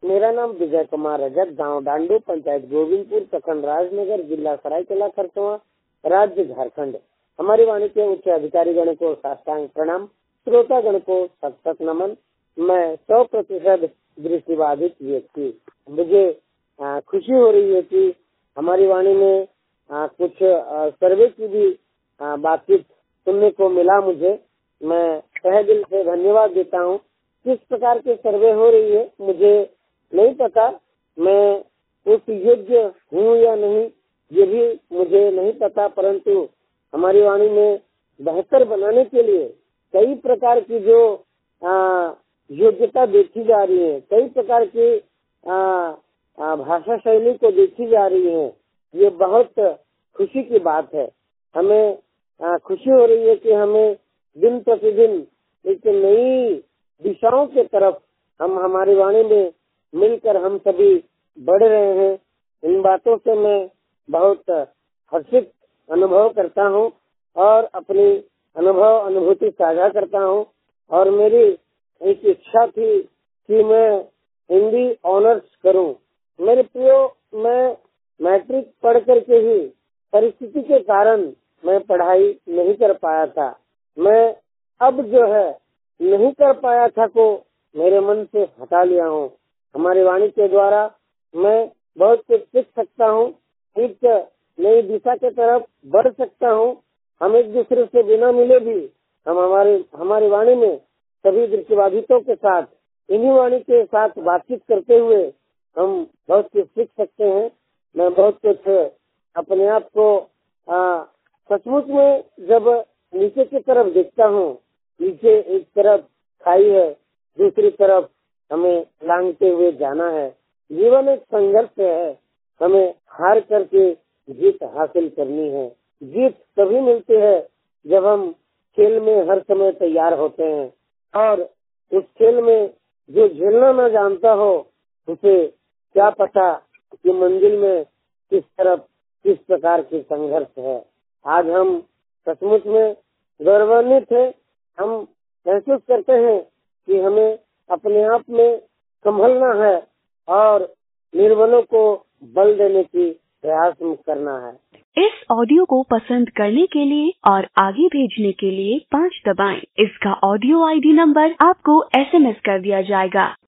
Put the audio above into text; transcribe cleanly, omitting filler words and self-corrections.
मेरा नाम विजय कुमार रजक, गांव डांडू, पंचायत गोविंदपुर, प्रखंड राजनगर, जिला सरायकेला खरसावां, राज्य झारखंड। हमारी वाणी के उच्च अधिकारी गण को साष्टांग प्रणाम, श्रोता गण को सत नमन। मैं 100% दृष्टिबाधित व्यक्ति, मुझे खुशी हो रही है कि हमारी वाणी में कुछ सर्वे की भी बातचीत सुनने को मिला। मुझे मैं तहे दिल से धन्यवाद देता हूँ। किस प्रकार के सर्वे हो रही है मुझे नहीं पता, मैं उस योग्य हूँ या नहीं ये भी मुझे नहीं पता, परंतु हमारी वाणी में बेहतर बनाने के लिए कई प्रकार की जो योग्यता देखी जा रही है, कई प्रकार की भाषा शैली को देखी जा रही है, ये बहुत खुशी की बात है। हमें खुशी हो रही है कि हमें दिन प्रतिदिन एक नई दिशाओं के तरफ हम हमारी वाणी में मिलकर हम सभी बढ़ रहे हैं। इन बातों से मैं बहुत हर्षित अनुभव करता हूँ और अपनी अनुभूति साझा करता हूँ। और मेरी एक इच्छा थी कि मैं हिंदी ऑनर्स करूँ। मेरे प्रियो, मैं मैट्रिक पढ़ करके ही परिस्थिति के कारण मैं पढ़ाई नहीं कर पाया था। मैं अब जो है नहीं कर पाया था को मेरे मन से हटा लिया हूँ। हमारी वाणी के द्वारा मैं बहुत कुछ सीख सकता हूँ, एक नई दिशा के तरफ बढ़ सकता हूँ। हम एक दूसरे से बिना मिले भी हम हमारी वाणी में सभी दृष्टिबाधितों के साथ इन्हीं वाणी के साथ बातचीत करते हुए हम बहुत कुछ सीख सकते हैं। मैं बहुत कुछ अपने आप को सचमुच में जब नीचे की तरफ देखता हूँ, नीचे एक तरफ खाई है, दूसरी तरफ हमें लांघते हुए जाना है। जीवन एक संघर्ष है, हमें हार करके जीत हासिल करनी है। जीत तभी मिलती है जब हम खेल में हर समय तैयार होते हैं, और उस खेल में जो झेलना न जानता हो उसे क्या पता कि मंजिल में किस प्रकार की संघर्ष है। आज हम सचमुच में गौरवान्वित है। हम महसूस करते हैं कि हमें अपने आप में संभलना है और निर्बलों को बल देने की प्रयास करना है। इस ऑडियो को पसंद करने के लिए और आगे भेजने के लिए 5 दबाएं। इसका ऑडियो ID नंबर आपको SMS कर दिया जाएगा।